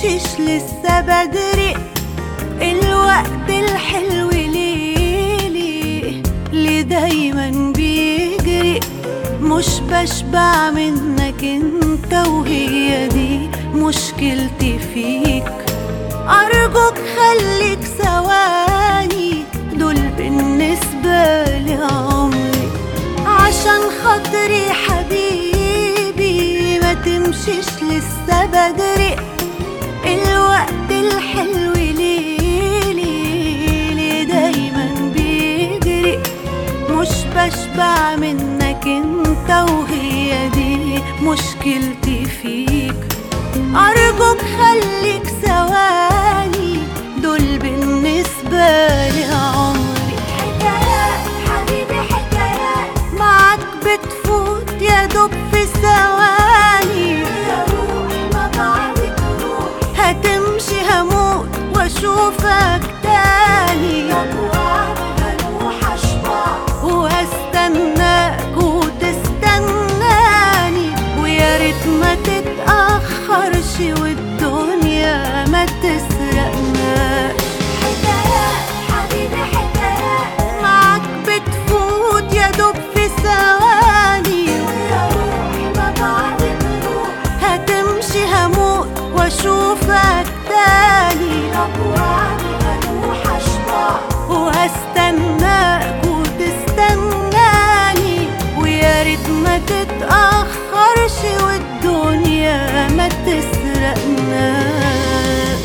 تمشيش لسه بدري، الوقت الحلو ليه دايما بيجري. مش بشبع منك انت، وهي دي مشكلتي فيك. أرجوك خليك ثواني، دول بالنسبة لي عمري. عشان خاطري حبيبي ما تمشيش لسه بدري، الوقت الحلو ليه دايما بيجري. مش بشبع منك انت، وهي دي مشكلتي فيك. أرجوك خليك ثواني، دول بالنسبة لي عمري. حكايات حبيبي حكايات، معاك بتفوت يا دوب في ثواني. يا روح ما بعدك روح، هتمشي هموت واشوفك تاني. طب وعد هروح اشبع، وهستناك وتستناني، ويا ريت ما تتأخرش والدنيا ما تسرقناش. حكايات حبيبي حكايات، معاك بتفوت يا دوب في ثواني. يا روح ما بعدك روح، هتمشي هموت واشوفك تاني. طب وعد هروح اشبع، وهستناك وتستناني، ويا ريت ما تتأخرش والدنيا ما تسرقناش.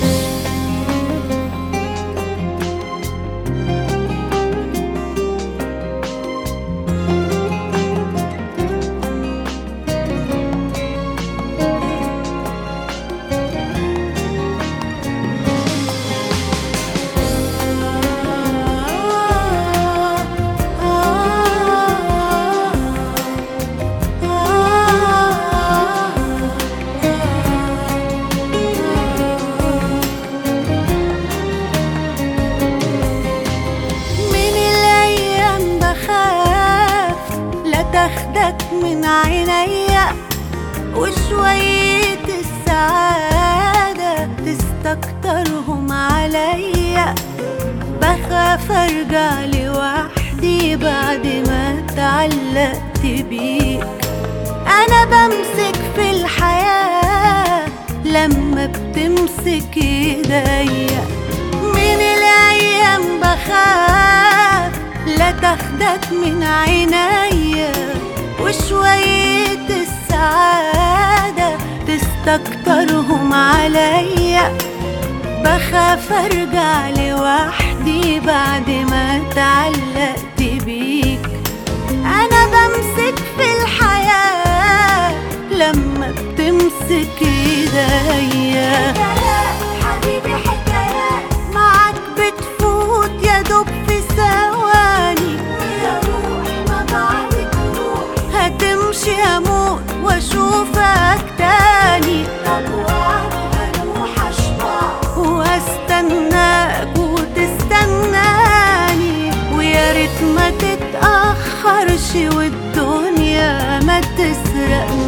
تاخدك من عينيا، وشوية السعادة تستكترهم عليا. بخاف ارجع لوحدي بعد ما اتعلقت بيك. انا بمسك في الحياة لما بتمسك ايديا. من الايام بخاف لا تاخدك من عينيا، وشوية السعادة تستكترهم عليا. بخاف ارجع لوحدي بعد ما اتعلقت بيك. انا بمسك في الحياة لما بتمسك ايديا. حكايات حبيبي حكايات، معاك بتفوت يا دوب في ثواني. يا روح ما بعدك روح، هتمشي هموت واشوفك تاني. طب وعد هروح اشبع، وهستناك وتستناني، ويا ريت ما تتأخرش والدنيا ما تسرقناش.